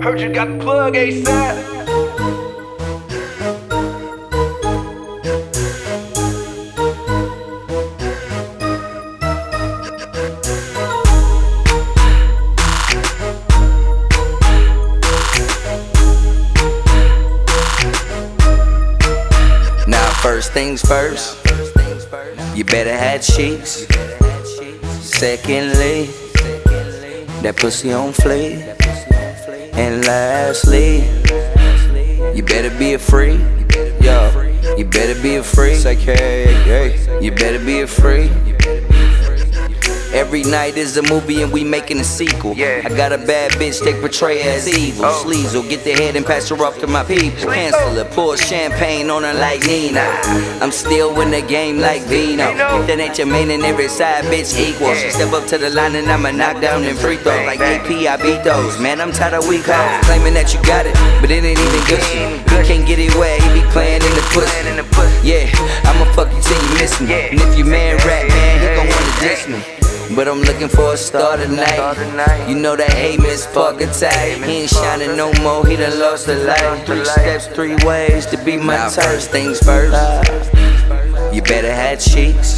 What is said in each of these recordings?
Heard you got the plug ASAP. Now first things first, you better have cheeks. Secondly, that pussy on fleek. And lastly, you better be a freak. Yo, you better be a freak. You better be a freak. Every night is a movie and we making a sequel. I got a bad bitch, they portray her as evil. Sleazel, get the head and pass her off to my people. Cancel her, pour champagne on her like Nina. I'm still in the game like Vino. If that ain't your main and every side bitch equal. She step up to the line and I'ma knock down them free throws. Like AP, I beat those. Man, I'm tired of weak hoes claiming that you got it, but it ain't even good shit. You can't get it where he be playing in the pussy. Yeah, I'ma fuck you till you miss me. And if you man rap, man, he gon' wanna diss me. But I'm looking for a star tonight. You know that aim is fucking tight. He ain't shining no more, he done lost the light. 3 steps, 3 ways to be my type. First things first, you better have cheeks.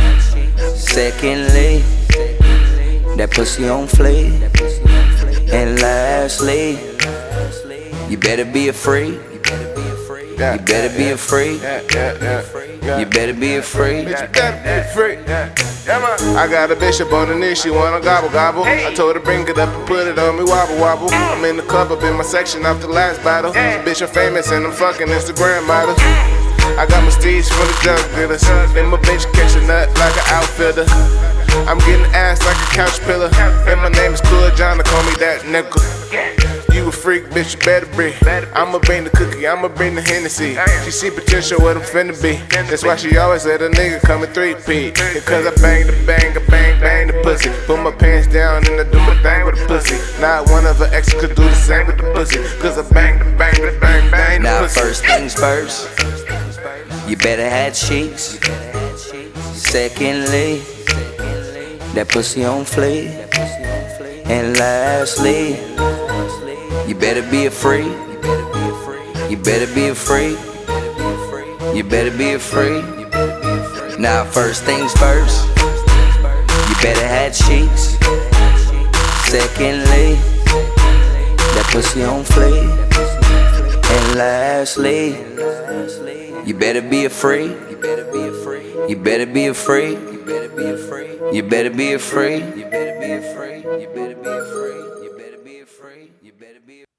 Secondly, that pussy on fleek. And lastly, you better be a freak. You better be a freak. You better be a freak. Bitch, you better be a freak. I got a bishop on the knee, she wanna gobble gobble. I told her bring it up and put it on me wobble wobble. I'm in the club up in my section off the last battle. Bitch, I'm famous and I'm fucking Instagram models. I got my steeds from the drug dealers. And my bitch catch a nut like an outfielder. I'm getting ass like a couch pillar. And my name is Cool John, they call me that nickel. You a freak, bitch, you better be. I'ma bring the cookie, I'ma bring the Hennessy. She see potential what I'm finna be. That's why she always let a nigga come and 3-peat. Because I bang the bang, I bang the pussy. Put my pants down and I do my thing with the pussy. Not one of her exes could do the same with the pussy. Cause I bang the bang the bang the now pussy. Now first things first, you better have cheeks. Secondly, that pussy on fleek. And lastly, you better be a freak. You better be a freak. You better be a freak. Now first things first, you better have cheeks. Secondly, that pussy on fleek. And lastly, you better be a freak. You better be a freak. You better be a freak. You better be a freak.